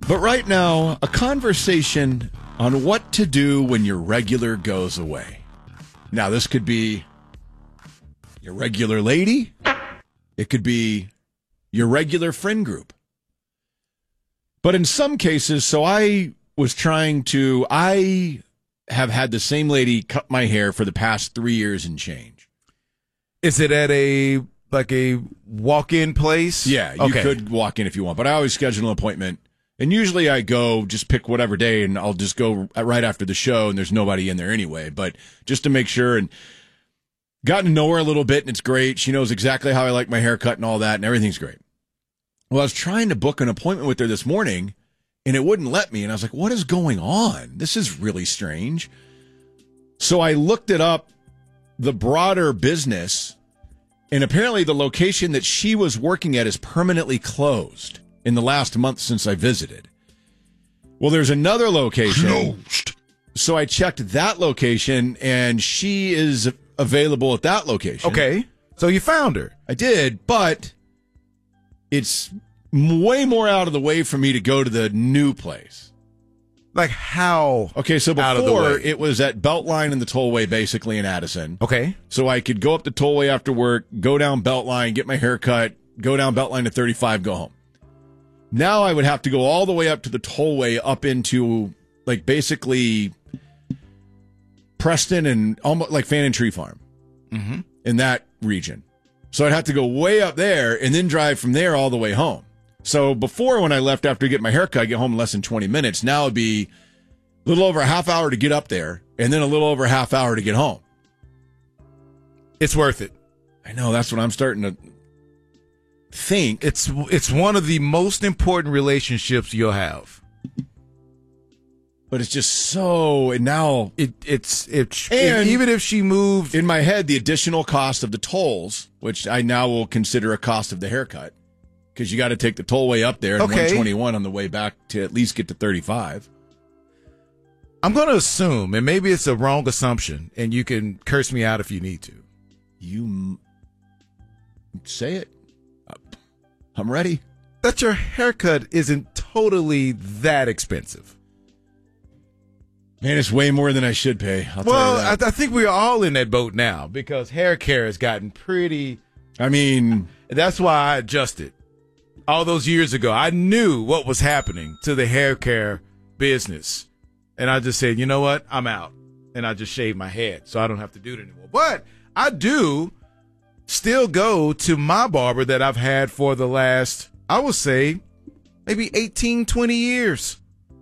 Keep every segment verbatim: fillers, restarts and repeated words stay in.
But right now, a conversation on what to do when your regular goes away. Now, this could be your regular lady. It could be your regular friend group. But in some cases, so I was trying to, I have had the same lady cut my hair for the past three years and change. Is it at a, like a walk-in place? Yeah, you okay. could walk in if you want, but I always schedule an appointment. And usually I go, just pick whatever day, and I'll just go right after the show, and there's nobody in there anyway. But just to make sure, and gotten to know her a little bit, and it's great. She knows exactly how I like my haircut and all that, and everything's great. Well, I was trying to book an appointment with her this morning, and it wouldn't let me. And I was like, what is going on? This is really strange. So I looked it up, the broader business, and apparently the location that she was working at is permanently closed in the last month since I visited. Well, there's another location. Closed. So I checked that location, and she is available at that location. Okay. So you found her. I did, but it's way more out of the way for me to go to the new place. Like how? Okay, so out of the before way? it was at Beltline and the Tollway, basically in Addison. Okay. So I could go up the Tollway after work, go down Beltline, get my hair cut, go down Beltline to thirty-five, go home. Now I would have to go all the way up to the Tollway, up into like basically Preston and almost like Fannin Tree Farm, mm-hmm. in that region. So I'd have to go way up there and then drive from there all the way home. So before, when I left after I get my haircut, I get home in less than twenty minutes. Now it'd be a little over a half hour to get up there, and then a little over a half hour to get home. It's worth it. I know, that's what I'm starting to think. It's it's one of the most important relationships you'll have. But it's just so, and now it it's it and even if she moved in my head, the additional cost of the tolls, which I now will consider a cost of the haircut, because you got to take the tollway up there and okay. one twenty-one on the way back to at least get to thirty-five. I'm going to assume, and maybe it's a wrong assumption, and you can curse me out if you need to. You m- say it. I'm ready. That your haircut isn't totally that expensive. Man, it's way more than I should pay. I'll well, tell you that. I, I think we're all in that boat now because hair care has gotten pretty. I mean, that's why I adjusted. All those years ago, I knew what was happening to the hair care business. And I just said, you know what? I'm out. And I just shaved my head so I don't have to do it anymore. But I do still go to my barber that I've had for the last, I would say, maybe eighteen, twenty years.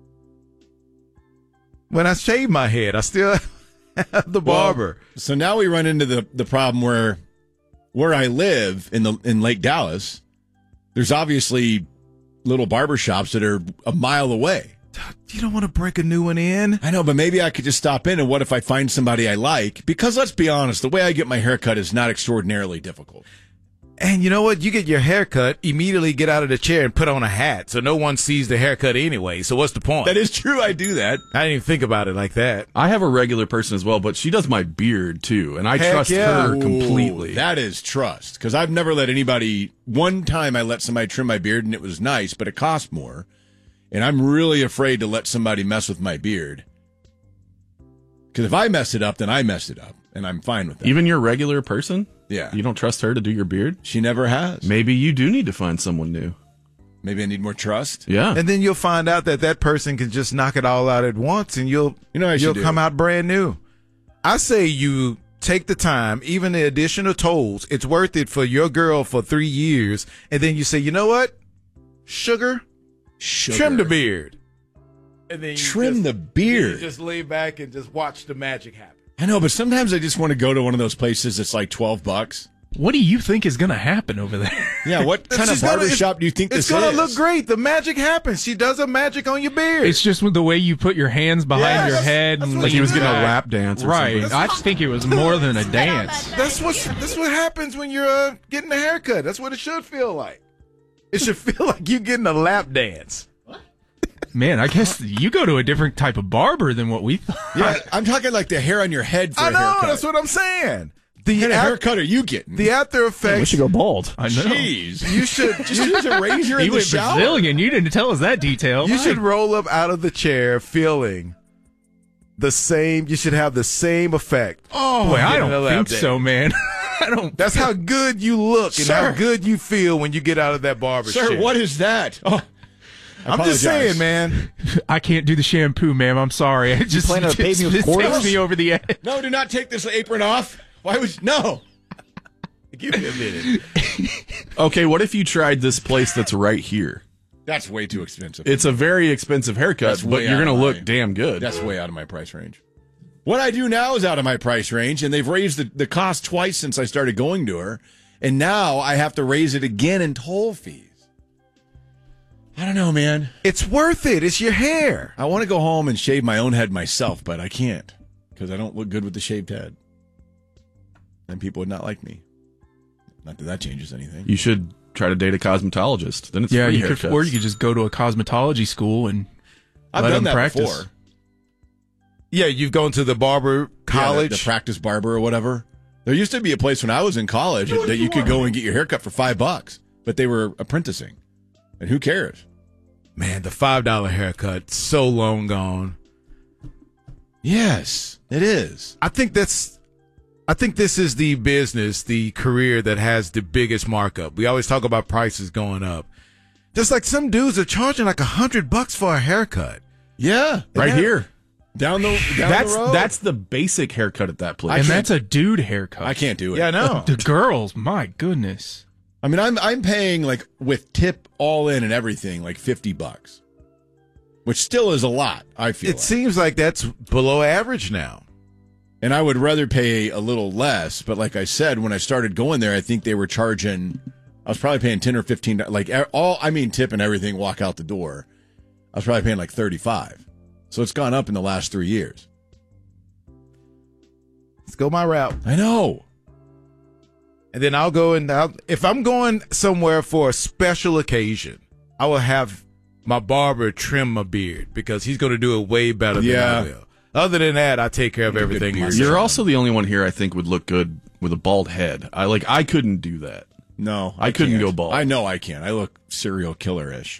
When I shave my head, I still have the barber. Well, so now we run into the, the problem where where I live in the in Lake Dallas, there's obviously little barber shops that are a mile away. You don't want to break a new one in? I know, but maybe I could just stop in, and what if I find somebody I like? Because let's be honest, the way I get my hair cut is not extraordinarily difficult. And you know what? You get your haircut, immediately get out of the chair and put on a hat so no one sees the haircut anyway. So what's the point? That is true. I do that. I didn't even think about it like that. I have a regular person as well, but she does my beard too, and I Heck trust yeah. her completely. Ooh, that is trust, because I've never let anybody. One time I let somebody trim my beard, and it was nice, but it cost more. And I'm really afraid to let somebody mess with my beard. Because if I mess it up, then I mess it up. And I'm fine with that. Even your regular person? Yeah. You don't trust her to do your beard? She never has. Maybe you do need to find someone new. Maybe I need more trust. Yeah. And then you'll find out that that person can just knock it all out at once, and you'll you know you'll do. come out brand new. I say you take the time, even the additional tolls, it's worth it for your girl for three years. And then you say, you know what? Sugar? Sugar. Trim the beard. And then you Trim just, the beard. You just lay back and just watch the magic happen. I know, but sometimes I just want to go to one of those places that's like twelve bucks. What do you think is going to happen over there? Yeah, what kind of barber shop do you think this is? It's going to is? look great. The magic happens. She does a magic on your beard. It's just with the way you put your hands behind Yeah, your that's- head. that's and what Like he was you getting a do. lap dance or Right. something. I just think it was more than a dance. That's what that's what happens when you're uh, getting a haircut. That's what it should feel like. It should feel like you're getting a lap dance. Man, I guess you go to a different type of barber than what we thought. Yeah, I'm talking like the hair on your head for I a know. haircut. That's what I'm saying. The What kind of af- haircut are you getting? the after We effects. should go bald. I know. Jeez. You should Just use a razor He in the went shower. Brazilian. You didn't tell us that detail. you should roll up out of the chair feeling the same. You should have the same effect. Oh, boy, I Getting a don't lap think dance. so, man. I don't. That's how good you look and Sir. how good you feel when you get out of that barber Sir, chair. what is that? Oh, I I'm just apologize. saying, man. I can't do the shampoo, ma'am. I'm sorry. It just, planning to pay just- me with it quarters? takes me over the edge. No, do not take this apron off. Why would you? No. Give me a minute. Okay, what if you tried this place that's right here? That's way too expensive. It's a very expensive haircut, That's but way you're out going to of look my- damn good. That's way out of my price range. What I do now is out of my price range, and they've raised the, the cost twice since I started going to her, and now I have to raise it again in toll fees. I don't know, man. It's worth it. It's your hair. I want to go home and shave my own head myself, but I can't because I don't look good with the shaved head. And people would not like me. Not that that changes anything. You should try to date a cosmetologist. Then it's Yeah, free you could, haircuts. or you could just go to a cosmetology school and I've let done them that practice. before. Yeah, you've gone to the barber Yeah, the- college. the, practice barber or whatever. There used to be a place when I was in college that you could go and get your haircut for five bucks, but they were apprenticing. And who cares? Man, the five dollar haircut, so long gone. Yes, it is. I think that's I think this is the business, the career that has the biggest markup. We always talk about prices going up. Just like some dudes are charging like a hundred bucks for a haircut. Yeah, right and that- here. down the down That's the road. that's the basic haircut at that place. And can't- that's a dude haircut. I can't do it. Yeah, I know. The girls, my goodness. I mean, I'm I'm paying like with tip all in and everything like fifty bucks, which still is a lot. I feel It like. seems like that's below average now. And I would rather pay a little less. But like I said, when I started going there, I think they were charging. I was probably paying ten or fifteen. Like all, I mean, tip and everything. Walk out the door. I was probably paying like thirty-five. So it's gone up in the last three years. Let's go my route. I know. And then I'll go and I'll, if I'm going somewhere for a special occasion, I will have my barber trim my beard because he's going to do it way better Yeah. than I will. Other than that, I take care of Good everything beard. myself. You're also the only one here I think would look good with a bald head. I like I couldn't do that. No, I couldn't can't. go bald. I know I can't. I look serial killer-ish.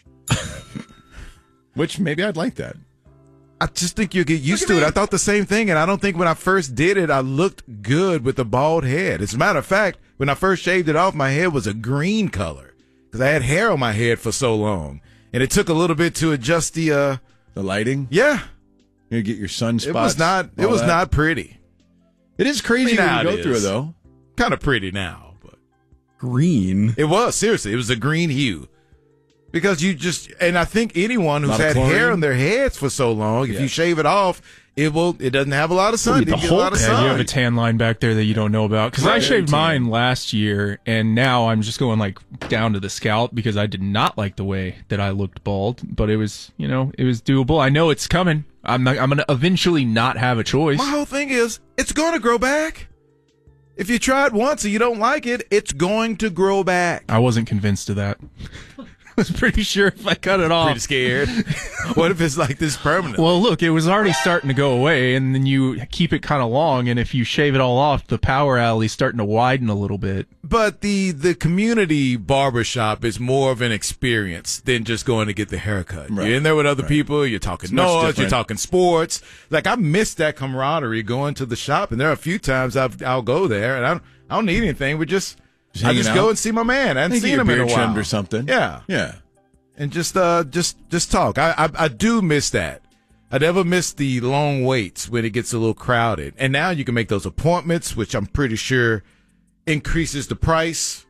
Which maybe I'd like that. I just think you get used to it. I thought the same thing, and I don't think when I first did it, I looked good with a bald head. As a matter of fact, when I first shaved it off, my head was a green color because I had hair on my head for so long, and it took a little bit to adjust the. uh The lighting. Yeah, You get your sunspots. it was not. It all was that. not pretty. It is crazy I mean, when now you go it through it, is. though. Kind of pretty now, but Green. it was seriously. It was a green hue. Because you just, and I think anyone who's Lot of had chlorine? hair on their heads for so long, if Yeah. you shave it off, it will. It doesn't have a lot of sun. It the doesn't get a whole- lot of Yeah, sun. you have a tan line back there that you don't know about. Because I Right. shaved Tan. mine last year, and now I'm just going like down to the scalp because I did not like the way that I looked bald. But it was, you know, it was doable. I know it's coming. I'm not, I'm gonna eventually not have a choice. My whole thing is, it's going to grow back. If you try it once and you don't like it, it's going to grow back. I wasn't convinced of that. I was pretty sure if I cut it off. Pretty scared. What if it's like this permanent? Well, look, it was already starting to go away, and then you keep it kind of long, and if you shave it all off, the power alley's starting to widen a little bit. But the the community barbershop is more of an experience than just going to get the haircut. Right. You're in there with other people. You're talking much noise. You're different. talking sports. Like I miss that camaraderie going to the shop, and there are a few times I've, I'll go there, and I don't, I don't need anything. We just, Just I hanging just out? go and see my man. I haven't Maybe seen get him your in a beard while trimmed or something. Yeah, Yeah. and just uh just just talk. I, I I do miss that. I never miss the long waits when it gets a little crowded. And now you can make those appointments, which I'm pretty sure increases the price.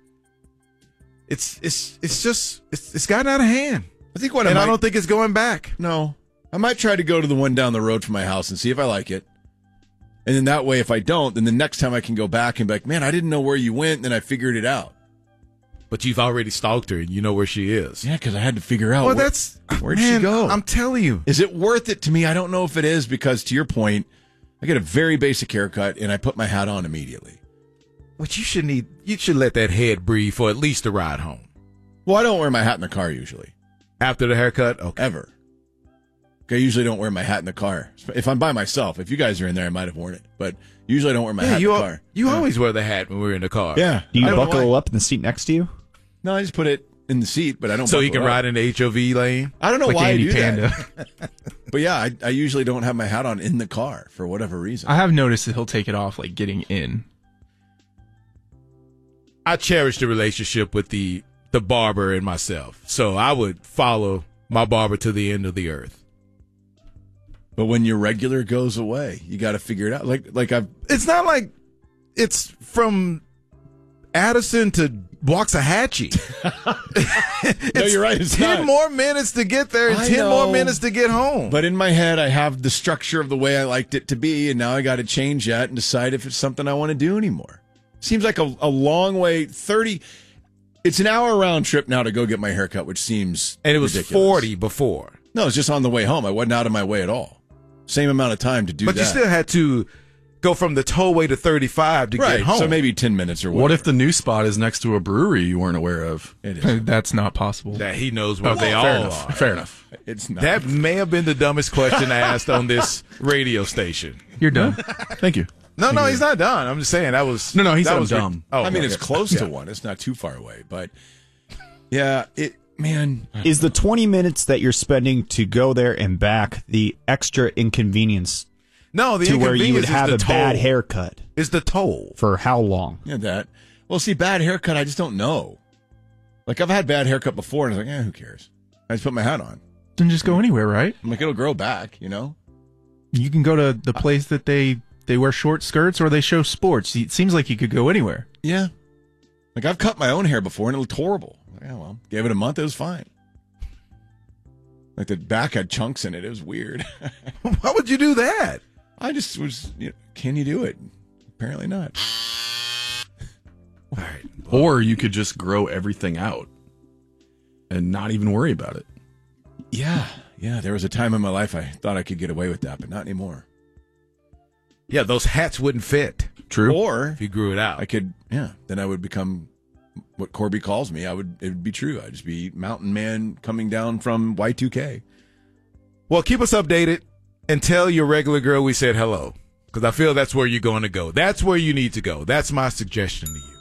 It's it's it's just it's it's gotten out of hand. I think what And I I might, don't think it's going back. No. I might try to go to the one down the road from my house and see if I like it. And then that way, if I don't, then the next time I can go back and be like, man, I didn't know where you went. And then I figured it out. But you've already stalked her and you know where she is. Yeah, because I had to figure out. Well, where- that's where'd man, she go? I'm telling you. Is it worth it to me? I don't know if it is because, to your point, I get a very basic haircut and I put my hat on immediately. What you should need, you should let that head breathe for at least a ride home. Well, I don't wear my hat in the car usually, After the haircut, okay. ever. I usually don't wear my hat in the car. If I'm by myself, if you guys are in there, I might have worn it. But usually I don't wear my Yeah, hat you in the al- car. you yeah. always wear the hat when we're in the car. Yeah. Do you I don't know buckle why. up in the seat next to you? No, I just put it in the seat, but I don't So he buckle can up. ride in the H O V lane. I don't know Like why Andy I do Panda. that. But yeah, I, I usually don't have my hat on in the car for whatever reason. I have noticed that he'll take it off like getting in. I cherish the relationship with the the barber and myself. So I would follow my barber to the end of the earth. But when your regular goes away, you got to figure it out. Like like I've It's not like it's from Addison to Waxahachie. No, you're right, it's ten not. more minutes to get there and I ten more know. minutes to get home. But in my head, I have the structure of the way I liked it to be, and now I got to change that and decide if it's something I want to do anymore. Seems like a, a long way. Thirty. It's an hour round trip now to go get my haircut, which seems and it was ridiculous. forty before. No, it's just on the way home. I wasn't out of my way at all. Same amount of time to do But that. you still had to go from the tollway to thirty-five to right. get home. So maybe ten minutes or whatever. What if the new spot is next to a brewery you weren't aware of? it is? That's not possible. that he knows where Okay, they fair all enough. are. Fair enough. It's not. That may have been the dumbest question I asked on this radio station. You're done. Thank you. No, no, he's not done. I'm just saying that was No, no, he that said I'm was ri- dumb. Oh, I mean, okay. it's close to one. It's not too far away, but yeah, it man. Is the twenty minutes that you're spending to go there and back the extra inconvenience no the to where you would inconvenience have is a the bad toll. haircut Is the toll? for how long? Yeah, that. Well, see, bad haircut. I just don't know. Like I've had bad haircut before, and I was like, eh, who cares? I just put my hat on. Doesn't just go anywhere, right? I'm like, it'll grow back, you know. You can go to the place that they they wear short skirts or they show sports. It seems like you could go anywhere. Yeah. Like I've cut my own hair before, and it looked horrible. Like, yeah, well, gave it a month, it was fine. Like the back had chunks in it. It was weird. Why would you do that? I just was. You know, can you do it? Apparently not. All right. Or you could just grow everything out and not even worry about it. Yeah, yeah. There was a time in my life I thought I could get away with that, but not anymore. Yeah, those hats wouldn't fit True. Or if you grew it out. I could, yeah. Then I would become what Corby calls me. I would. It would be true. I'd just be mountain man coming down from Y two K. Well, keep us updated and tell your regular girl we said hello, because I feel that's where you're going to go. That's where you need to go. That's my suggestion to you.